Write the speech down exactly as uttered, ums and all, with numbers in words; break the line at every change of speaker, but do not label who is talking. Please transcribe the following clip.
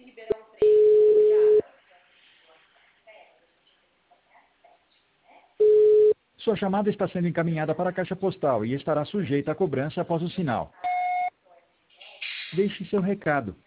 Sua chamada está sendo encaminhada para a caixa postal e estará sujeita a cobrança após o sinal. Deixe seu recado.